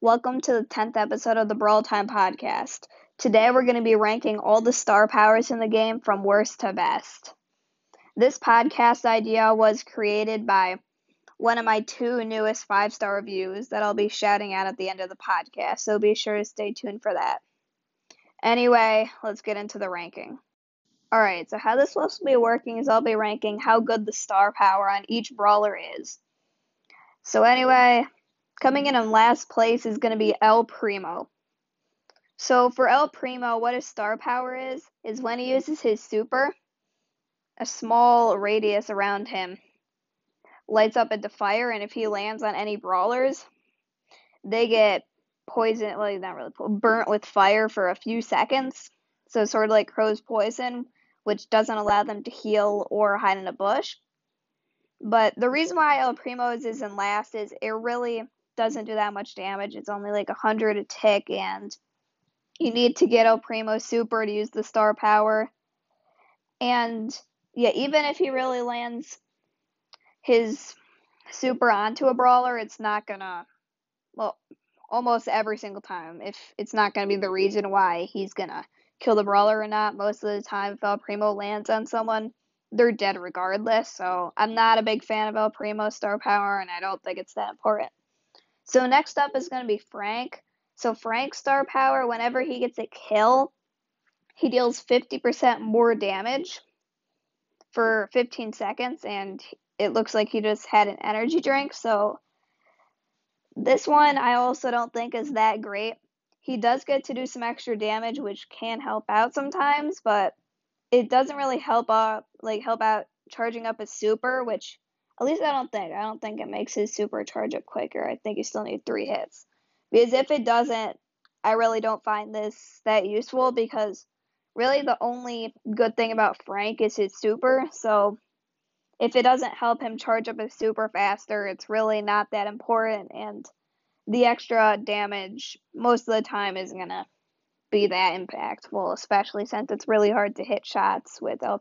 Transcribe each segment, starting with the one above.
Welcome to the 10th episode of the Brawl Time podcast. Today we're going to be ranking all the star powers in the game from worst to best. This podcast idea was created by one of my two newest 5-star reviews that I'll be shouting out at the end of the podcast, so be sure to stay tuned for that. Anyway, let's get into the ranking. Alright, so how this is supposed to be working is I'll be ranking how good the star power on each brawler is. So anyway, coming in last place is going to be El Primo. So for El Primo, what his star power is when he uses his super, a small radius around him lights up into fire, and if he lands on any brawlers, they get poisoned, well, not really, burnt with fire for a few seconds. So sort of like Crow's poison, which doesn't allow them to heal or hide in a bush. But the reason why El Primo's is in last is it really doesn't do that much damage. It's only like 100 a tick, and you need to get El Primo super to use the star power. And yeah, even if he really lands his super onto a brawler, it's not gonna, well, almost every single time, if it's not gonna be the reason why he's gonna kill the brawler or not. Most of the time, if El Primo lands on someone, they're dead regardless. So I'm not a big fan of El Primo's star power, and I don't think it's that important. So next up is going to be Frank. So Frank's star power, whenever he gets a kill, he deals 50% more damage for 15 seconds, and it looks like he just had an energy drink. So this one I also don't think is that great. He does get to do some extra damage, which can help out sometimes, but it doesn't really help out charging up his super, which at least I don't think it makes his super charge up quicker. I think you still need 3 hits. Because if it doesn't, I really don't find this that useful, because really the only good thing about Frank is his super. So if it doesn't help him charge up his super faster, it's really not that important, and the extra damage most of the time isn't gonna be that impactful, especially since it's really hard to hit shots without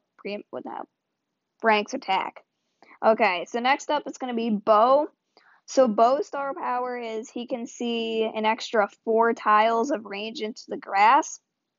Frank's attack. Okay, so next up is going to be Bo. So Bo's star power is he can see an extra 4 tiles of range into the grass.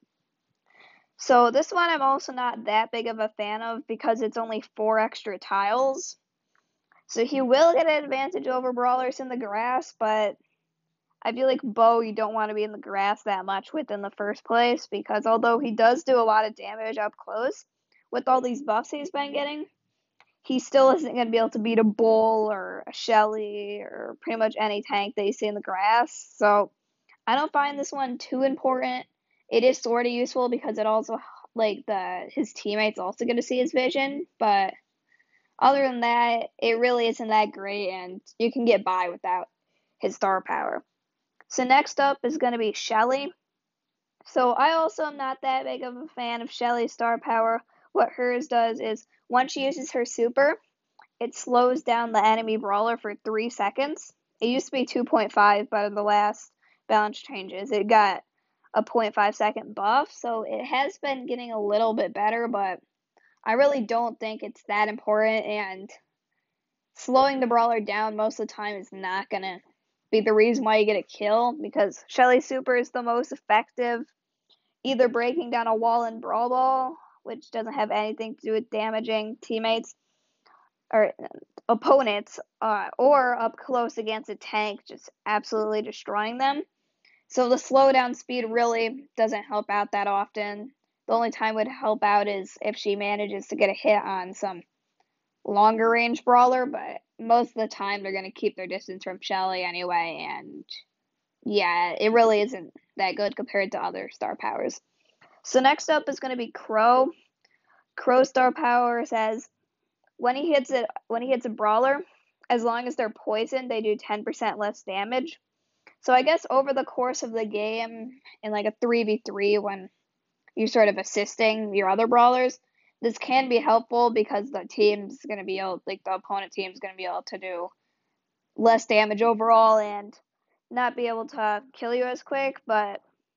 So this one I'm also not that big of a fan of, because it's only 4 extra tiles. So he will get an advantage over brawlers in the grass, but I feel like Bo you don't want to be in the grass that much with in the first place, because although he does do a lot of damage up close with all these buffs he's been getting, he still isn't going to be able to beat a Bull or a Shelly or pretty much any tank that you see in the grass. So I don't find this one too important. It is sort of useful because it also, his teammates also get to see his vision, but other than that, it really isn't that great, and you can get by without his star power. So next up is going to be Shelly. So I also am not that big of a fan of Shelly's star power. What hers does is, once she uses her super, it slows down the enemy brawler for 3 seconds. It used to be 2.5, but in the last balance changes, it got a 0.5 second buff. So it has been getting a little bit better, but I really don't think it's that important, and slowing the brawler down most of the time is not going to be the reason why you get a kill, because Shelly's super is the most effective, either breaking down a wall in Brawl Ball, which doesn't have anything to do with damaging teammates or opponents, or up close against a tank, just absolutely destroying them. So the slowdown speed really doesn't help out that often. The only time it would help out is if she manages to get a hit on some longer range brawler, but most of the time they're going to keep their distance from Shelly anyway, and yeah, it really isn't that good compared to other star powers. So next up is going to be Crow. Crow's star power says when he hits a brawler, as long as they're poisoned, they do 10% less damage. So I guess over the course of the game, in like a 3v3, when you're sort of assisting your other brawlers, this can be helpful, because the opponent team's going to be able to do less damage overall and not be able to kill you as quick. But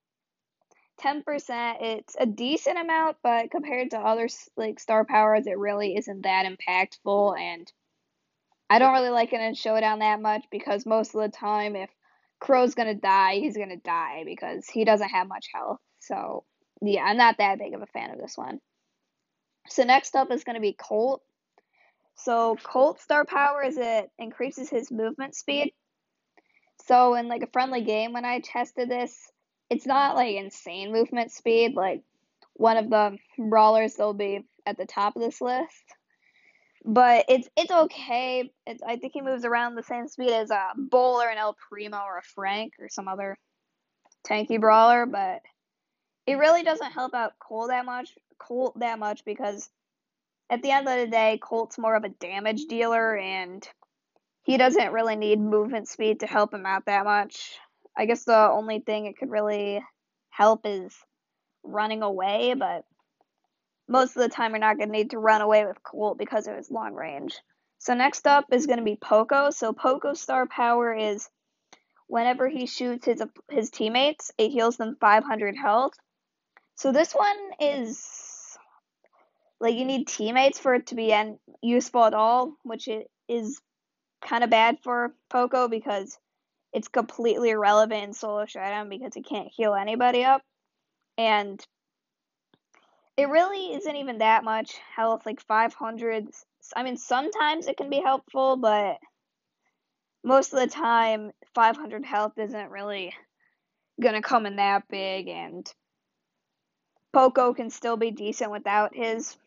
10%, it's a decent amount, but compared to other star powers, it really isn't that impactful, and I don't really like it in Showdown that much, because most of the time, if Crow's gonna die, he's gonna die because he doesn't have much health. So, yeah, I'm not that big of a fan of this one. So, next up is gonna be Colt. So, Colt's star power is it increases his movement speed. So, in like a friendly game, when I tested this, it's not like insane movement speed. Like, one of the brawlers, they'll be at the top of this list. But it's okay. I think he moves around the same speed as a Bull or an El Primo or a Frank or some other tanky brawler, but it really doesn't help out Colt that much because at the end of the day, Colt's more of a damage dealer and he doesn't really need movement speed to help him out that much. I guess the only thing it could really help is running away, but most of the time you're not going to need to run away with Colt because of his long range. So next up is going to be Poco. So Poco's star power is whenever he shoots his teammates, it heals them 500 health. So this one is like you need teammates for it to be useful at all, which it is kind of bad for Poco because it's completely irrelevant in Solo Showdown because he can't heal anybody up. And it really isn't even that much health, like 500. I mean, sometimes it can be helpful, but most of the time, 500 health isn't really gonna come in that big, and Poco can still be decent without his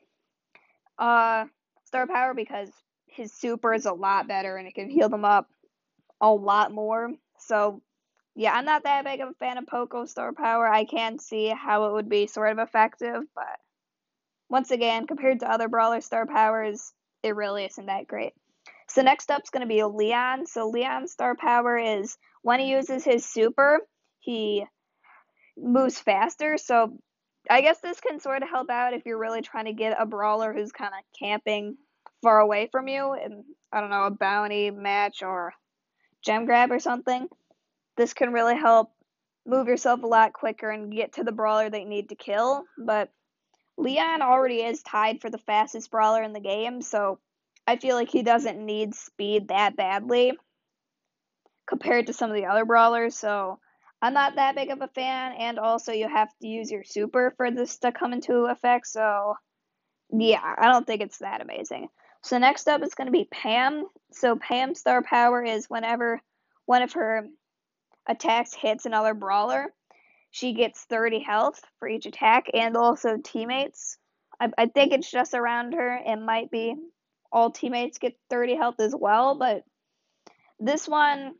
star power because his super is a lot better and it can heal them up a lot more. So, yeah, I'm not that big of a fan of Poco's star power. I can see how it would be sort of effective, but once again, compared to other brawler star powers, it really isn't that great. So next up is going to be Leon. So Leon's star power is when he uses his super, he moves faster. So I guess this can sort of help out if you're really trying to get a brawler who's kind of camping far away from you in, I don't know, a bounty match or gem grab or something. This can really help move yourself a lot quicker and get to the brawler that you need to kill. But Leon already is tied for the fastest brawler in the game, so I feel like he doesn't need speed that badly compared to some of the other brawlers, so I'm not that big of a fan, and also you have to use your super for this to come into effect, so yeah, I don't think it's that amazing. So next up is going to be Pam. So Pam's star power is whenever one of her attacks hits another brawler, she gets 30 health for each attack and also teammates. I think it's just around her. It might be all teammates get 30 health as well, but this one,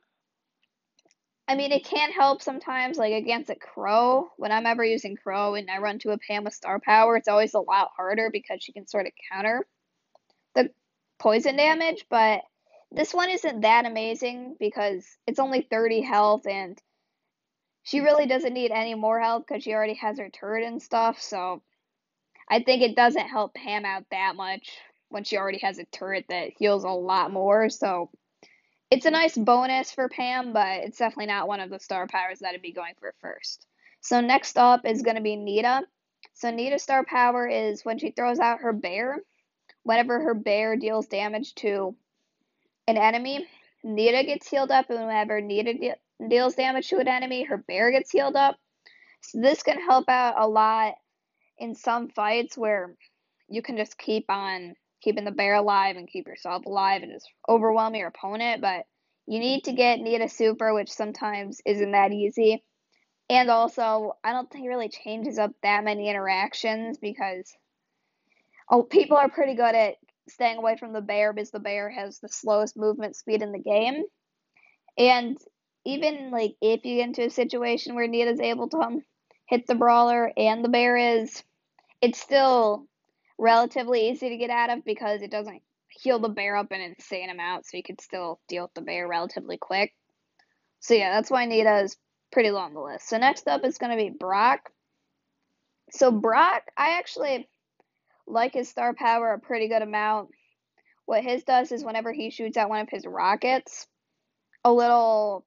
I mean, it can help sometimes, like against a Crow. When I'm ever using Crow and I run to a Pam with star power, it's always a lot harder because she can sort of counter the poison damage, but this one isn't that amazing because it's only 30 health and she really doesn't need any more health because she already has her turret and stuff, so I think it doesn't help Pam out that much when she already has a turret that heals a lot more, so it's a nice bonus for Pam, but it's definitely not one of the star powers that I'd be going for first. So next up is going to be Nita. So Nita's star power is when she throws out her bear. Whenever her bear deals damage to an enemy, Nita gets healed up, and whenever Nita deals damage to an enemy, her bear gets healed up. So this can help out a lot in some fights where you can just keep on keeping the bear alive and keep yourself alive and just overwhelm your opponent, but you need to get Nita super, which sometimes isn't that easy. And also, I don't think it really changes up that many interactions because people are pretty good at staying away from the bear because the bear has the slowest movement speed in the game. And even like if you get into a situation where Nita's able to hit the brawler and the bear is, it's still relatively easy to get out of because it doesn't heal the bear up an insane amount, so you can still deal with the bear relatively quick. So yeah, that's why Nita is pretty low on the list. So next up is going to be Brock. So Brock, I actually like his star power a pretty good amount. What his does is whenever he shoots out one of his rockets, a little,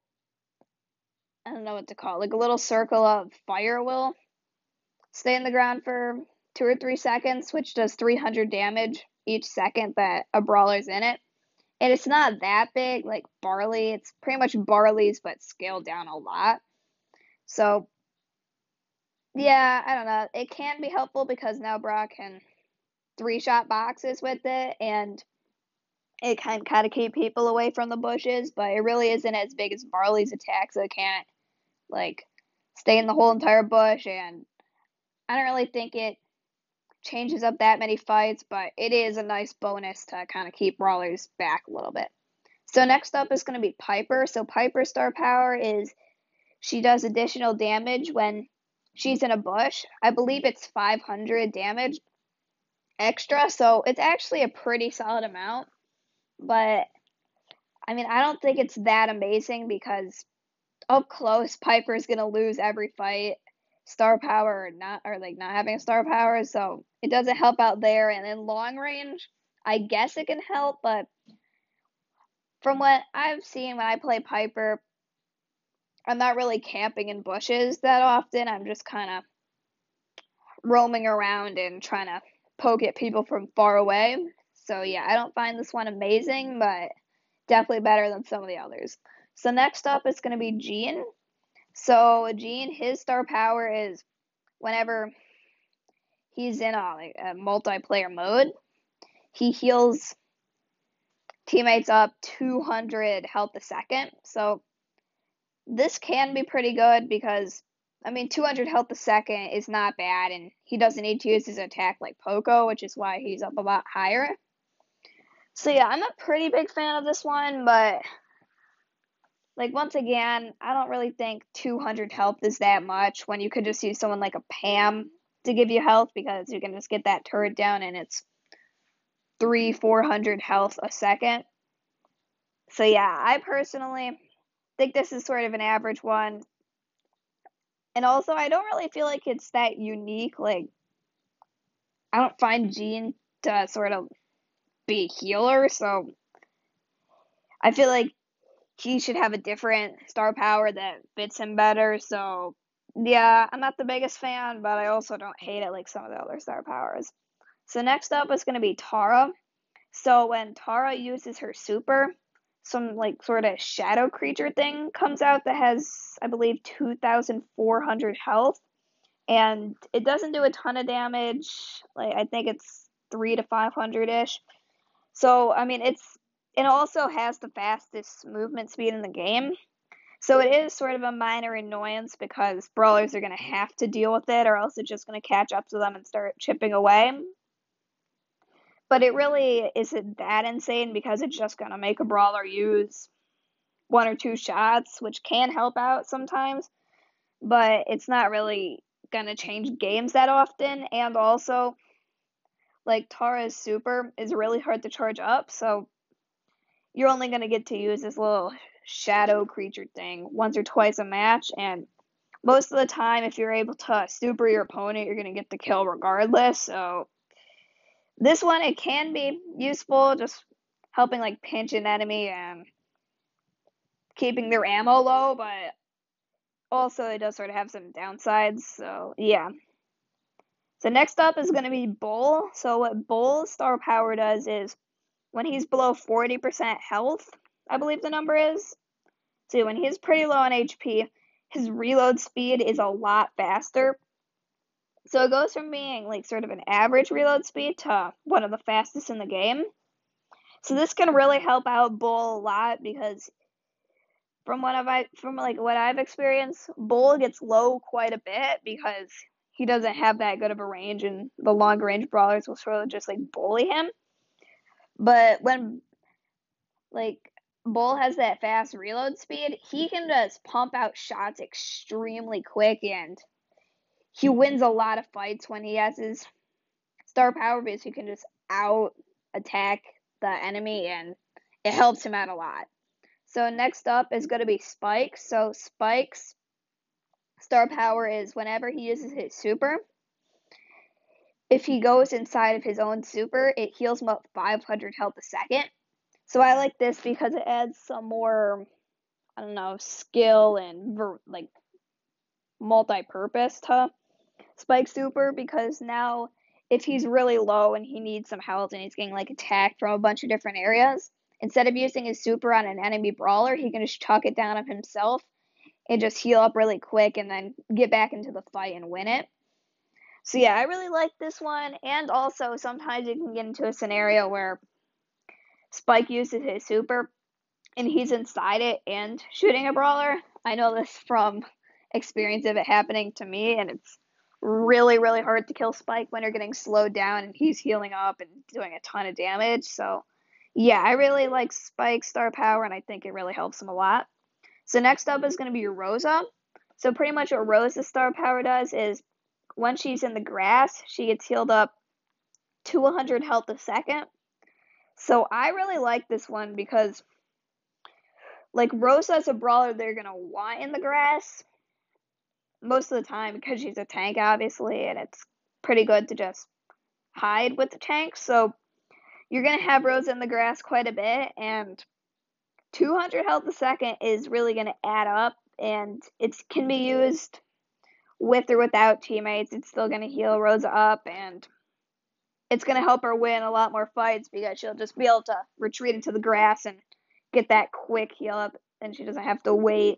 I don't know what to call it, like a little circle of fire will stay in the ground for 2 or 3 seconds, which does 300 damage each second that a brawler's in it. And it's not that big like Barley. It's pretty much Barley's, but scaled down a lot. So, yeah, I don't know. It can be helpful because now Brock can three-shot boxes with it, and it can kind of keep people away from the bushes, but it really isn't as big as Barley's attack, so it can't, like, stay in the whole entire bush, and I don't really think it changes up that many fights, but it is a nice bonus to kind of keep brawlers back a little bit. So next up is going to be Piper. So Piper's star power is she does additional damage when she's in a bush. I believe it's 500 damage extra, so it's actually a pretty solid amount. But I mean, I don't think it's that amazing because up close, Piper's gonna lose every fight, star power or not, or like not having a star power, so it doesn't help out there. And in long range, I guess it can help, but from what I've seen when I play Piper, I'm not really camping in bushes that often. I'm just kind of roaming around and trying to poke at people from far away. So yeah, I don't find this one amazing, but definitely better than some of the others. So next up is going to be Gene. So Gene, his star power is whenever he's in a multiplayer mode, he heals teammates up 200 health a second. So this can be pretty good because, I mean, 200 health a second is not bad, and he doesn't need to use his attack like Poco, which is why he's up a lot higher. So yeah, I'm a pretty big fan of this one, but like once again, I don't really think 200 health is that much when you could just use someone like a Pam to give you health because you can just get that turret down and it's 400 health a second. So yeah, I personally think this is sort of an average one. And also, I don't really feel like it's that unique. Like, I don't find Gene to sort of be a healer, so I feel like he should have a different star power that fits him better. So, yeah, I'm not the biggest fan, but I also don't hate it like some of the other star powers. So, next up is going to be Tara. So, when Tara uses her super, some like sort of shadow creature thing comes out that has, I believe, 2,400 health. And it doesn't do a ton of damage. Like I think it's 300 to 500 ish. So I mean it also has the fastest movement speed in the game. So it is sort of a minor annoyance because brawlers are gonna have to deal with it or else it's just gonna catch up to them and start chipping away. But it really isn't that insane because it's just gonna make a brawler use one or two shots, which can help out sometimes, but it's not really gonna change games that often. And also, like Tara's super is really hard to charge up, so you're only gonna get to use this little shadow creature thing once or twice a match, and most of the time, if you're able to super your opponent, you're gonna get the kill regardless. So this one, it can be useful, just helping like pinch an enemy and keeping their ammo low, but also it does sort of have some downsides. So yeah. So next up is going to be Bull. So what Bull's star power does is when he's below 40% health, I believe the number is. So when he's pretty low on HP, his reload speed is a lot faster. So it goes from being like sort of an average reload speed to one of the fastest in the game. So this can really help out Bull a lot because from what I've experienced, Bull gets low quite a bit because he doesn't have that good of a range, and the longer range brawlers will sort of just like bully him. But when like Bull has that fast reload speed, he can just pump out shots extremely quick, and he wins a lot of fights when he has his star power because he can just out attack the enemy, and it helps him out a lot. So next up is going to be Spikes. So Spikes star power is whenever he uses his super, if he goes inside of his own super, it heals him up 500 health a second. So I like this because it adds some more, I don't know, skill and like multi-purpose to Spike super because now if he's really low and he needs some health and he's getting like attacked from a bunch of different areas, instead of using his super on an enemy brawler, he can just chuck it down on himself and just heal up really quick and then get back into the fight and win it. So yeah, I really like this one, and also sometimes you can get into a scenario where Spike uses his super and he's inside it and shooting a brawler. I know this from experience of it happening to me, and it's really, really hard to kill Spike when you're getting slowed down and he's healing up and doing a ton of damage. So yeah, I really like Spike's star power, and I think it really helps him a lot. So next up is going to be Rosa. So pretty much what Rosa's star power does is when she's in the grass, she gets healed up to 100 health a second. So I really like this one because, like, Rosa as a brawler, they're going to want in the grass most of the time because she's a tank, obviously, and it's pretty good to just hide with the tank. So you're going to have Rosa in the grass quite a bit, and 200 health a second is really going to add up, and it can be used with or without teammates. It's still going to heal Rosa up, and it's going to help her win a lot more fights because she'll just be able to retreat into the grass and get that quick heal up, and she doesn't have to wait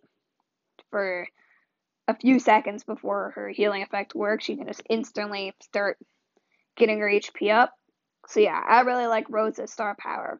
for a few seconds before her healing effect works. She can just instantly start getting her HP up. So yeah, I really like Rosa's star power.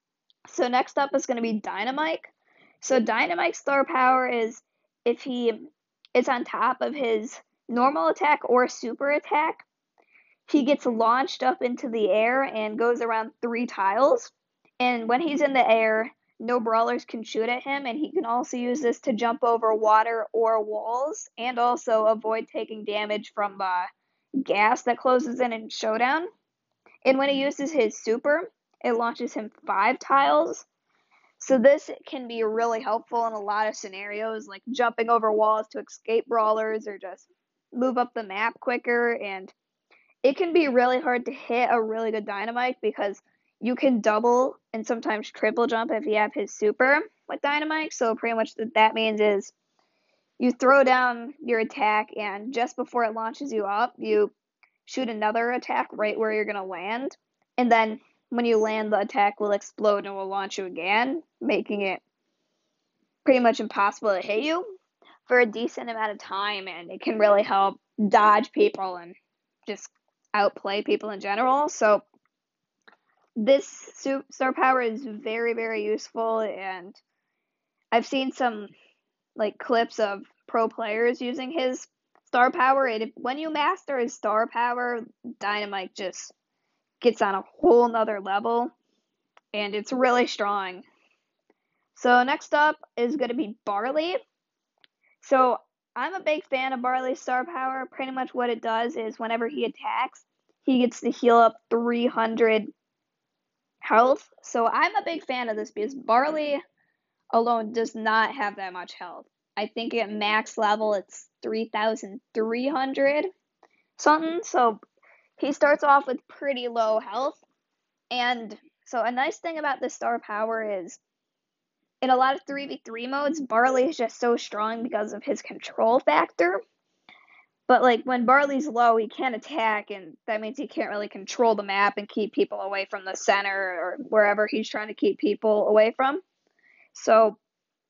So next up is going to be Dynamite. So Dynamite's star power is if he is on top of his normal attack or super attack, he gets launched up into the air and goes around 3 tiles. And when he's in the air, no brawlers can shoot at him, and he can also use this to jump over water or walls and also avoid taking damage from gas that closes in Showdown. And when he uses his super, it launches him 5 tiles. So this can be really helpful in a lot of scenarios, like jumping over walls to escape brawlers or just move up the map quicker. And it can be really hard to hit a really good Dynamite because you can double and sometimes triple jump if you have his super with Dynamite. So pretty much what that means is you throw down your attack, and just before it launches you up, you shoot another attack right where you're going to land. And then when you land, the attack will explode and will launch you again, making it pretty much impossible to hit you for a decent amount of time. And it can really help dodge people and just outplay people in general. So this star power is very, very useful, and I've seen some like clips of pro players using his star power, and when you master his star power, Dynamite just gets on a whole nother level, and it's really strong. So next up is going to be Barley. So I'm a big fan of Barley's star power. Pretty much what it does is whenever he attacks, he gets to heal up 300 health. So I'm a big fan of this because Barley alone does not have that much health. I think at max level it's 3,300 something. So he starts off with pretty low health. And so a nice thing about the star power is in a lot of 3v3 modes, Barley is just so strong because of his control factor. But like when Barley's low, he can't attack, and that means he can't really control the map and keep people away from the center or wherever he's trying to keep people away from. So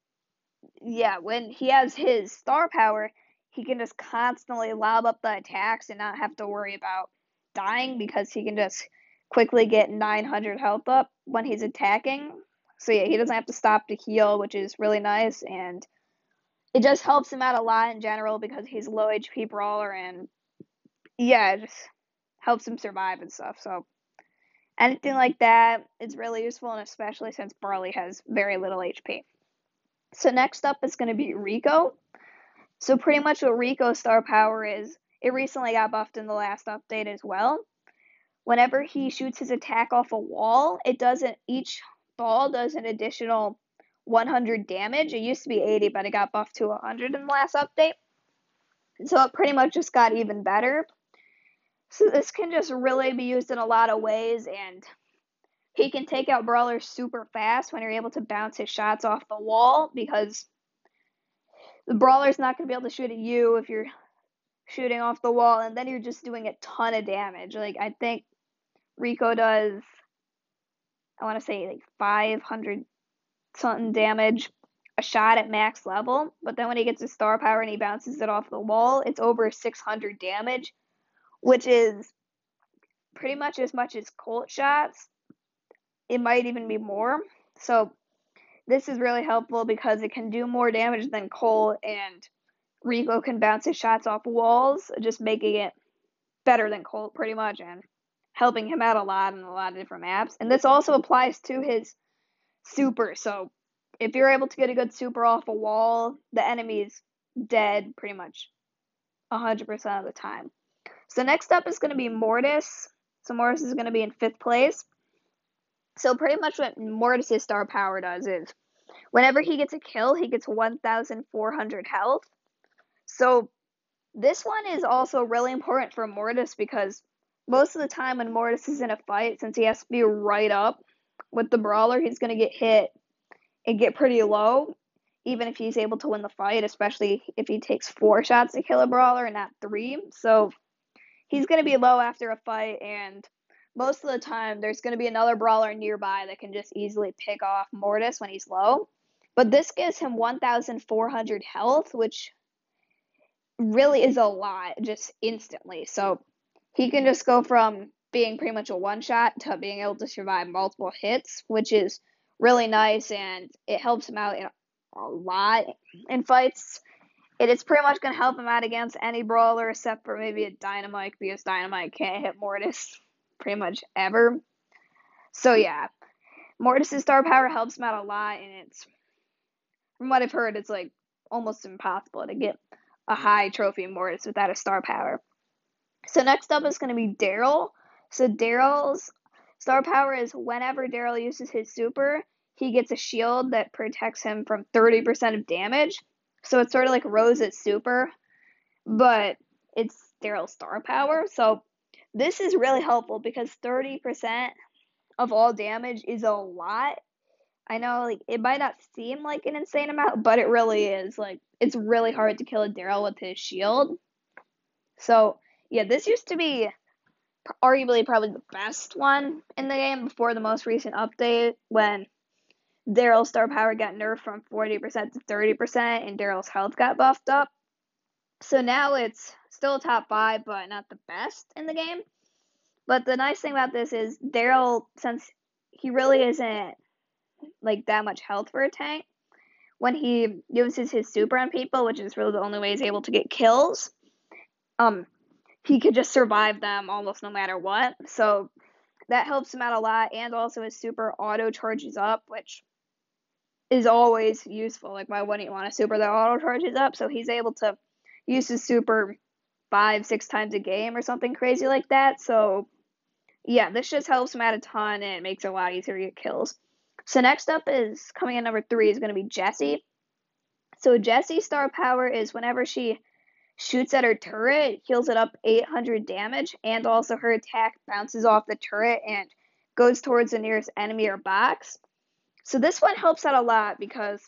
yeah, when he has his star power, he can just constantly lob up the attacks and not have to worry about dying because he can just quickly get 900 health up when he's attacking. So yeah, he doesn't have to stop to heal, which is really nice, and it just helps him out a lot in general because he's a low HP brawler, and yeah, it just helps him survive and stuff. So anything like that is really useful, and especially since Barley has very little HP. So next up is going to be Rico. So pretty much what Rico's star power is, it recently got buffed in the last update as well. Whenever he shoots his attack off a wall, each ball does an additional 100 damage. It used to be 80, but it got buffed to 100 in the last update. So it pretty much just got even better. So this can just really be used in a lot of ways, and he can take out brawlers super fast when you're able to bounce his shots off the wall because the brawler's not going to be able to shoot at you if you're shooting off the wall, and then you're just doing a ton of damage. Like, I think Rico does I want to say like 500 something damage a shot at max level. But then when he gets his star power and he bounces it off the wall, it's over 600 damage, which is pretty much as Colt shots. It might even be more. So this is really helpful because it can do more damage than Colt, and Rico can bounce his shots off walls, just making it better than Colt pretty much and helping him out a lot in a lot of different maps. And this also applies to his super. So if you're able to get a good super off a wall, the enemy's dead pretty much 100% of the time. So next up is going to be Mortis. So Mortis is going to be in 5th place. So pretty much what Mortis' star power does is whenever he gets a kill, he gets 1,400 health. So this one is also really important for Mortis because most of the time when Mortis is in a fight, since he has to be right up with the brawler, he's going to get hit and get pretty low, even if he's able to win the fight, especially if he takes 4 shots to kill a brawler and not 3. So he's going to be low after a fight, and most of the time there's going to be another brawler nearby that can just easily pick off Mortis when he's low. But this gives him 1,400 health, which really is a lot just instantly. So he can just go from being pretty much a one-shot to being able to survive multiple hits, which is really nice, and it helps him out in a lot in fights. It is pretty much going to help him out against any brawler except for maybe a Dynamite, because Dynamite can't hit Mortis pretty much ever. So yeah, Mortis' star power helps him out a lot, and it's, from what I've heard, it's like almost impossible to get a high trophy Mortis without a star power. So next up is going to be Daryl. So Daryl's star power is whenever Daryl uses his super, he gets a shield that protects him from 30% of damage. So it's sort of like Rose's super, but it's Daryl's star power. So this is really helpful because 30% of all damage is a lot. I know, like, it might not seem like an insane amount, but it really is. Like, it's really hard to kill a Daryl with his shield. So yeah, this used to be arguably probably the best one in the game before the most recent update, when Daryl's star power got nerfed from 40% to 30% and Daryl's health got buffed up. So now it's still top 5, but not the best in the game. But the nice thing about this is Daryl, since he really isn't like that much health for a tank, when he uses his super on people, which is really the only way he's able to get kills, he could just survive them almost no matter what. So that helps him out a lot, and also his super auto charges up, which is always useful. Like, why wouldn't you want a super that auto charges up? So he's able to use his super 5-6 times a game or something crazy like that. So yeah, this just helps him out a ton, and it makes it a lot easier to get kills. So next up is, coming in number 3, is going to be Jessie. So Jessie's star power is whenever she shoots at her turret, heals it up 800 damage, and also her attack bounces off the turret and goes towards the nearest enemy or box. So this one helps out a lot because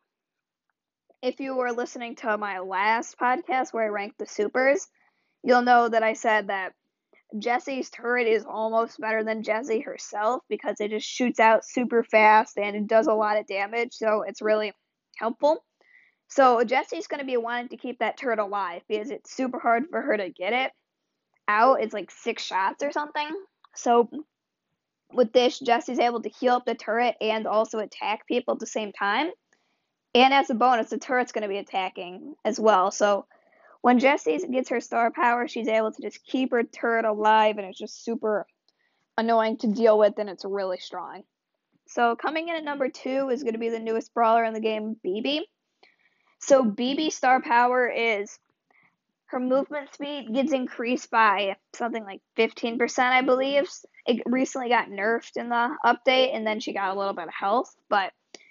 if you were listening to my last podcast where I ranked the supers, you'll know that I said that Jessie's turret is almost better than Jessie herself because it just shoots out super fast and it does a lot of damage, so it's really helpful. So Jessie's going to be wanting to keep that turret alive because it's super hard for her to get it out. It's like 6 shots or something. So with this, Jessie's able to heal up the turret and also attack people at the same time. And as a bonus, the turret's going to be attacking as well. So when Jessie gets her star power, she's able to just keep her turret alive, and it's just super annoying to deal with, and it's really strong. So coming in at number 2 is going to be the newest brawler in the game, Bibi. So Bibi's star power is her movement speed gets increased by something like 15%, I believe. It recently got nerfed in the update, and then she got a little bit of health, but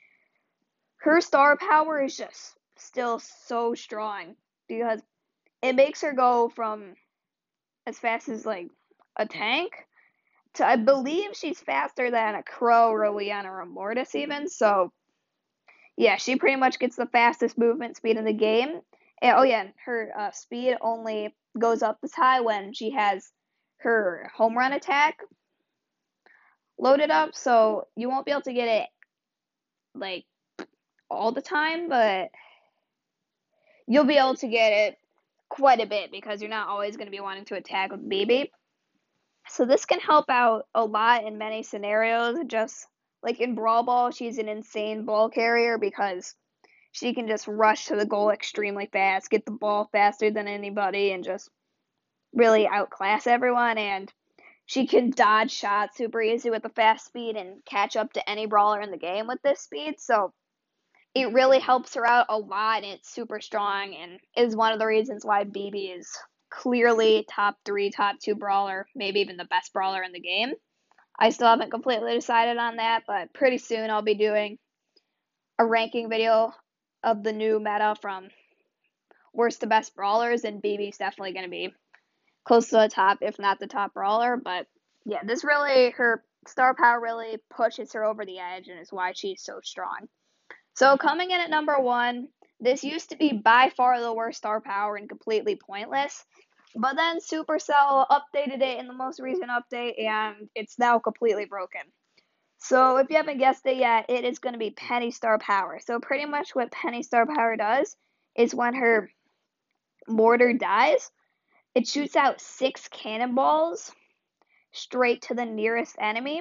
her star power is just still so strong because it makes her go from as fast as like a tank to, I believe she's faster than a Crow or a Leon or a Mortis even. So yeah, she pretty much gets the fastest movement speed in the game. And, oh yeah, her speed only goes up this high when she has her home run attack, loaded up, so you won't be able to get it like all the time, but you'll be able to get it quite a bit because you're not always going to be wanting to attack with BB. So this can help out a lot in many scenarios. Just like in Brawl Ball, she's an insane ball carrier because she can just rush to the goal extremely fast, get the ball faster than anybody, and just really outclass everyone. And she can dodge shots super easy with the fast speed and catch up to any brawler in the game with this speed. So it really helps her out a lot, and it's super strong and is one of the reasons why BB is clearly top 3, top 2 brawler, maybe even the best brawler in the game. I still haven't completely decided on that, but pretty soon I'll be doing a ranking video of the new meta from worst to best brawlers, and BB's definitely going to be close to the top, if not the top brawler. But yeah, her star power really pushes her over the edge and is why she's so strong. So coming in at number 1, this used to be by far the worst star power and completely pointless, but then Supercell updated it in the most recent update, and it's now completely broken. So if you haven't guessed it yet, it is going to be Penny Star Power. So pretty much what Penny Star Power does is when her mortar dies, it shoots out 6 cannonballs straight to the nearest enemy.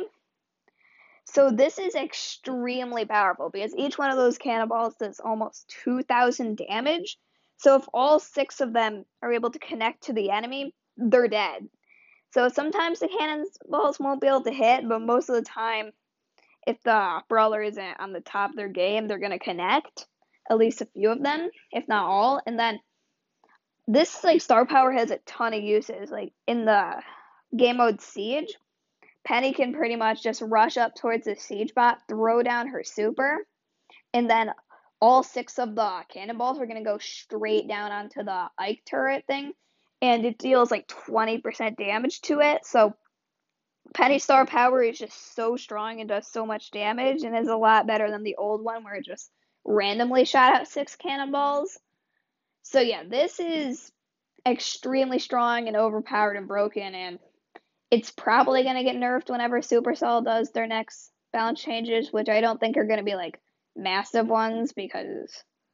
So this is extremely powerful because each one of those cannonballs does almost 2,000 damage. So if all 6 of them are able to connect to the enemy, they're dead. So sometimes the cannonballs won't be able to hit, but most of the time, if the brawler isn't on the top of their game, they're going to connect. At least a few of them, if not all. And then this star power has a ton of uses. Like in the game mode Siege, Penny can pretty much just rush up towards the siege bot, throw down her super, and then all 6 of the cannonballs are going to go straight down onto the Ike turret thing, and it deals like 20% damage to it. So Penny Star Power is just so strong and does so much damage, and is a lot better than the old one where it just randomly shot out 6 cannonballs. So yeah, this is extremely strong and overpowered and broken, and it's probably going to get nerfed whenever Supercell does their next balance changes, which I don't think are going to be like massive ones because.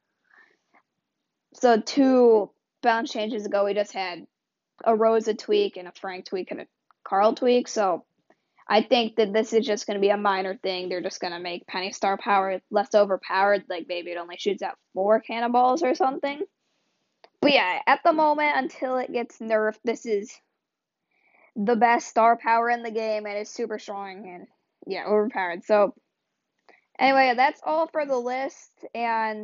So 2 balance changes ago, we just had a Rosa tweak and a Frank tweak and a Carl tweak. So I think that this is just going to be a minor thing. They're just going to make Penny Star Power less overpowered. Like maybe it only shoots out 4 cannonballs or something. But yeah, at the moment, until it gets nerfed, this is the best star power in the game, and it's super strong and yeah, overpowered. So anyway, that's all for the list, and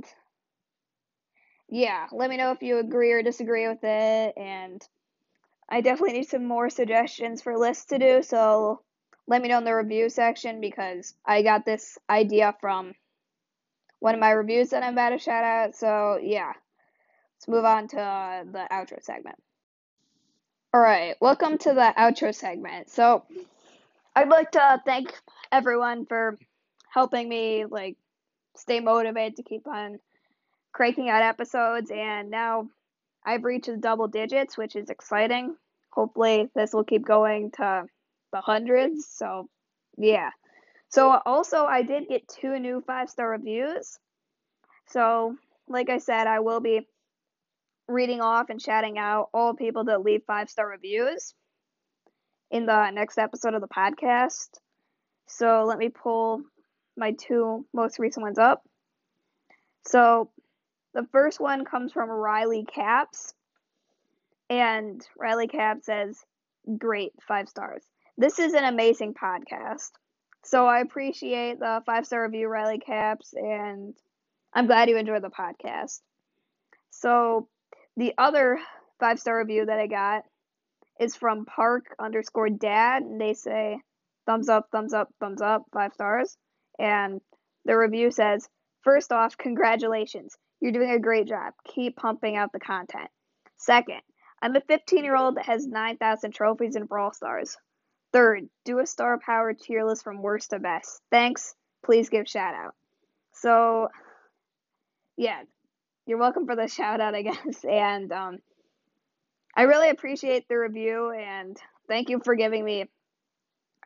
yeah, let me know if you agree or disagree with it, and I definitely need some more suggestions for lists to do, so let me know in the review section because I got this idea from one of my reviews that I'm about to shout out. So yeah, let's move on to the outro segment. Alright, welcome to the outro segment. So I'd like to thank everyone for helping me stay motivated to keep on cranking out episodes, and now I've reached the double digits, which is exciting. Hopefully this will keep going to the hundreds. So yeah. So also I did get 2 new 5-star reviews. So like I said, I will be reading off and shouting out all people that leave 5-star reviews in the next episode of the podcast. So let me pull my 2 most recent ones up. So the first one comes from Riley Caps, and Riley Caps says, "Great, 5 stars. This is an amazing podcast." So I appreciate the 5-star review, Riley Caps, and I'm glad you enjoyed the podcast. So the other 5-star review that I got is from Park_Dad, and they say, thumbs up, thumbs up, thumbs up, 5 stars. And the review says, "First off, congratulations. You're doing a great job. Keep pumping out the content. Second, I'm a 15-year-old that has 9,000 trophies in Brawl Stars. Third, do a star power tier list from worst to best. Thanks. Please give shout out." So, yeah, you're welcome for the shout out, I guess. And I really appreciate the review, and thank you for giving me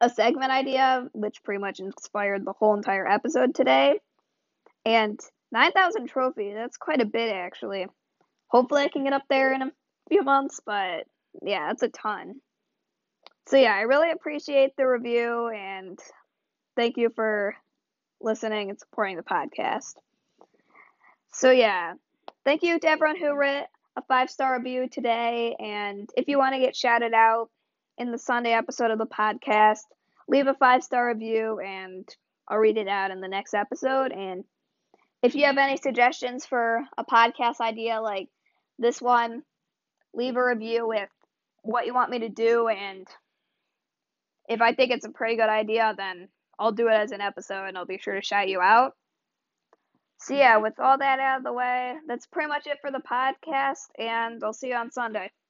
a segment idea, which pretty much inspired the whole entire episode today. And 9,000 trophies, that's quite a bit actually. Hopefully I can get up there in a few months, but yeah, that's a ton. So yeah, I really appreciate the review and thank you for listening and supporting the podcast. So yeah, thank you to everyone who wrote a 5-star review today. And if you want to get shouted out in the Sunday episode of the podcast, leave a 5-star review and I'll read it out in the next episode. And if you have any suggestions for a podcast idea like this one, leave a review with what you want me to do. And if I think it's a pretty good idea, then I'll do it as an episode and I'll be sure to shout you out. So yeah, with all that out of the way, that's pretty much it for the podcast, and I'll see you on Sunday.